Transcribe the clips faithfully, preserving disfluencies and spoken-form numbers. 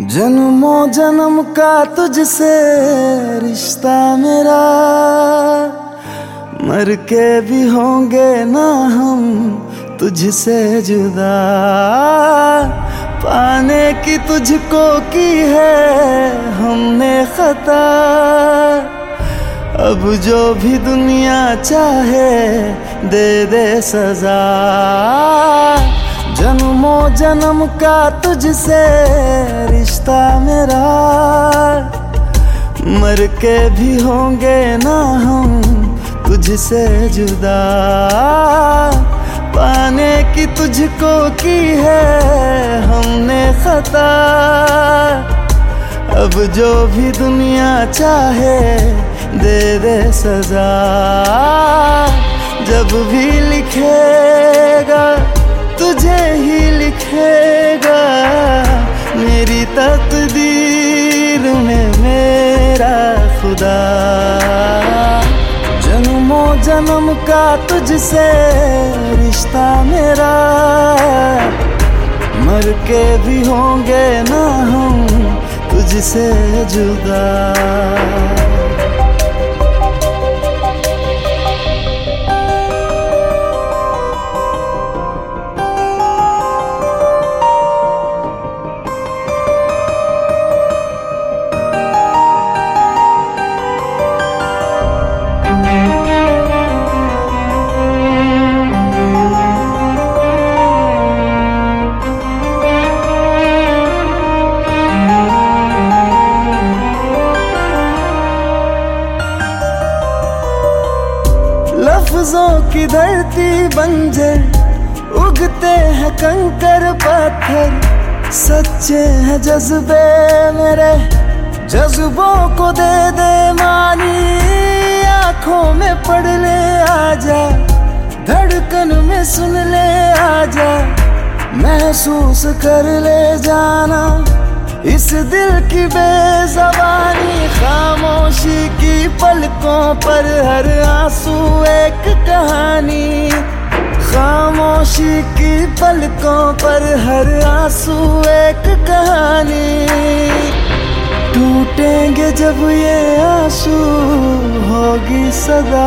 जन्मों जन्म का तुझसे रिश्ता मेरा, मर के भी होंगे ना हम तुझसे जुदा। पाने की तुझको की है हमने खता, अब जो भी दुनिया चाहे दे दे सजा। जन्मों जन्म का तुझसे रिश्ता मेरा, मर के भी होंगे ना हम तुझसे जुदा। पाने की तुझको की है हमने खता, अब जो भी दुनिया चाहे दे दे सजा। जब भी लिखेगा तुझे ही लिखेगा, मेरी तकदीर में मेरा खुदा। जन्मों जन्म का तुझसे रिश्ता मेरा, मर के भी होंगे ना हम तुझसे जुदा। लफ्जों की धरती बंजर, उगते हैं कंकर पत्थर। सच्चे हैं जज्बे मेरे, जज्बों को दे दे मानी। आंखों में पढ़ ले आजा, धड़कन में सुन ले आजा। महसूस कर ले जाना इस दिल की बेज़बानी। खामोशी की पलकों पर हर आंसू एक कहानी। खामोशी की पलकों पर हर आंसू एक कहानी। टूटेंगे जब ये आंसू होगी सदा,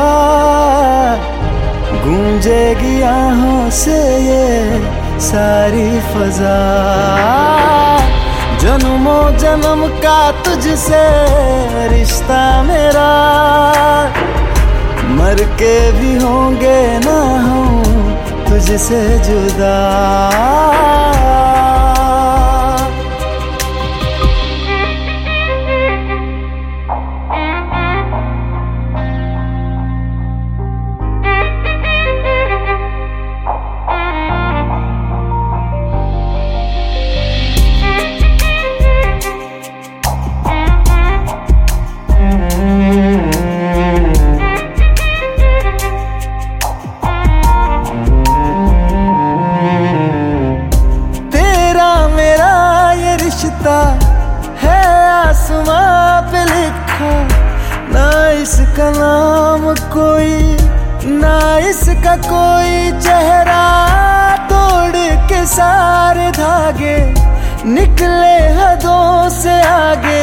गूंजेगी आहों से ये सारी फजा। जन्मों जन्म का तुझसे रिश्ता मेरा, मर के भी होंगे ना हम तुझसे जुदा। है आसमां पे लिखा, ना इसका नाम कोई, ना इसका कोई चेहरा। तोड़ के सारे धागे निकले हदों से आगे।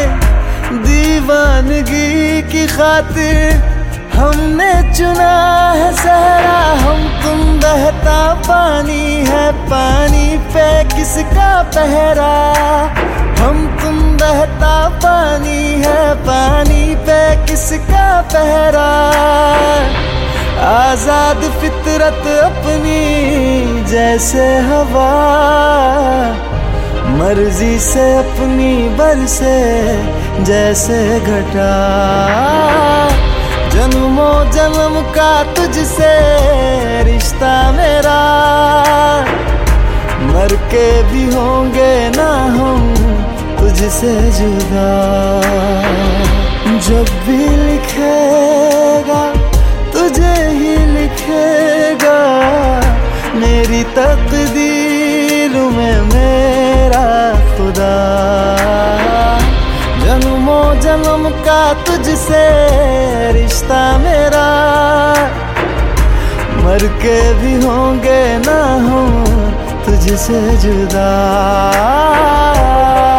दीवानगी की खातिर हमने चुना है सहरा। हम तुम बहता पानी है, पानी पे किसका पहरा। हम तुम बहता पानी है, पानी पे किसका पहरा। आजाद फितरत अपनी जैसे हवा, मर्जी से अपनी बरसे जैसे घटा। जन्मों जन्म का तुझसे रिश्ता मेरा, मर के भी होंगे ना हम तुझसे जुदा। जब भी लिखेगा तुझे ही लिखेगा, मेरी तकदीर में मेरा खुदा। जन्मों जन्म का तुझसे रिश्ता मेरा, मर के भी होंगे ना हम तुझसे जुदा।